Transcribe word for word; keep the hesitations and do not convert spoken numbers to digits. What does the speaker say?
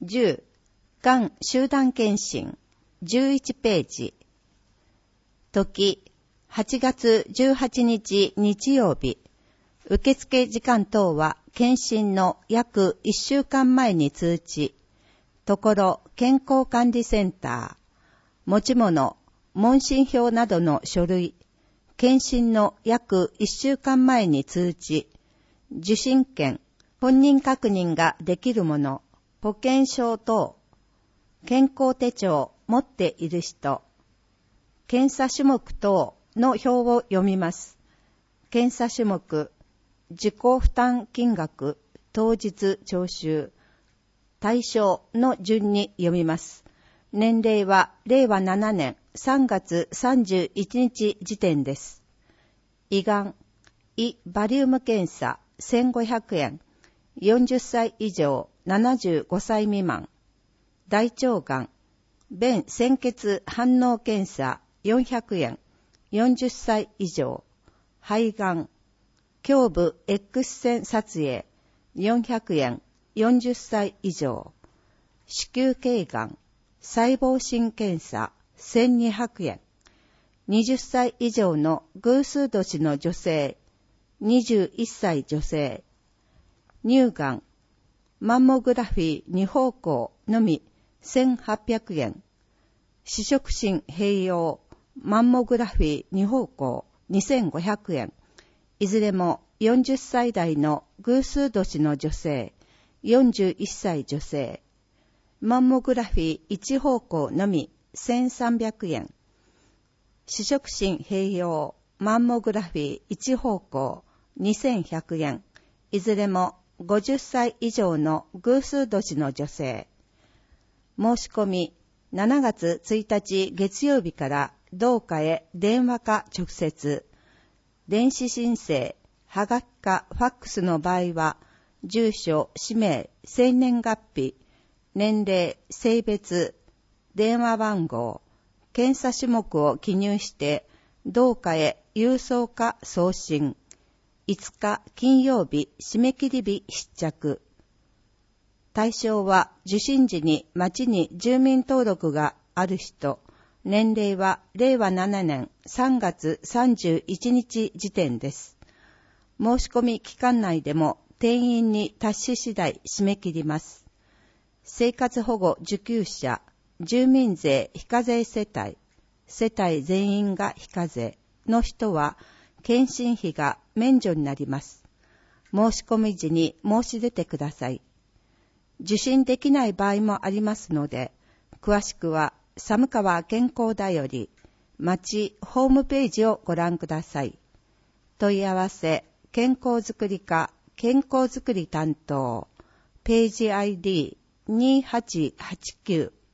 じゅう、がん集団検診、じゅういちページ。時、はちがつじゅうはちにち日曜日。受付時間等は検診の約いっしゅうかんまえに通知。ところ健康管理センター。持ち物、問診票などの書類。検診の約いっしゅうかんまえに通知。受診券、本人確認ができるもの、保険証等。健康手帳持っている人。検査種目等の表を読みます。検査種目、自己負担金額、当日徴収、対象の順に読みます。年齢はれいわななねんさんがつさんじゅういちにち時点です。胃がん、胃バリウム検査せんごひゃくえん、よんじゅっさい以上ななじゅうごさい未満。大腸がん、便鮮血反応検査よんひゃくえん、よんじゅっさい以上。肺がん、胸部 X 線撮影よんひゃくえん、よんじゅっさい以上。子宮頸がん、細胞診検査せんにひゃくえん。にじゅっさい以上の偶数年の女性、にじゅういっさい女性。乳がん、マンモグラフィーに方向のみせんはっぴゃくえん。視触診併用、マンモグラフィーに方向にせんごひゃくえん。いずれもよんじゅっさい代の偶数年の女性、よんじゅういっさい女性。マンモグラフィーいち方向のみせんさんびゃくえん。視触診併用、マンモグラフィーいち方向にせんひゃくえん。いずれもごじゅっさい以上の偶数年の女性。申し込み、しちがつついたち月曜日から同課へ電話か直接。電子申請、はがきかファックスの場合は、住所、氏名、生年月日、年齢、性別、電話番号、検査種目を記入して、同課へ郵送か送信。いつか金曜日締め切り日必着。対象は受診時に町に住民登録がある人、年齢はれいわななねんさんがつさんじゅういちにち時点です。申し込み期間内でも定員に達し次第締め切ります。生活保護受給者、住民税非課税世帯、世帯全員が非課税の人は、検診費が免除になります。申し込み時に申し出てください。受診できない場合もありますので、詳しくは寒川健康だより町ホームページをご覧ください。問い合わせ、健康づくり課健康づくり担当、ページ アイディーにはちはちきゅう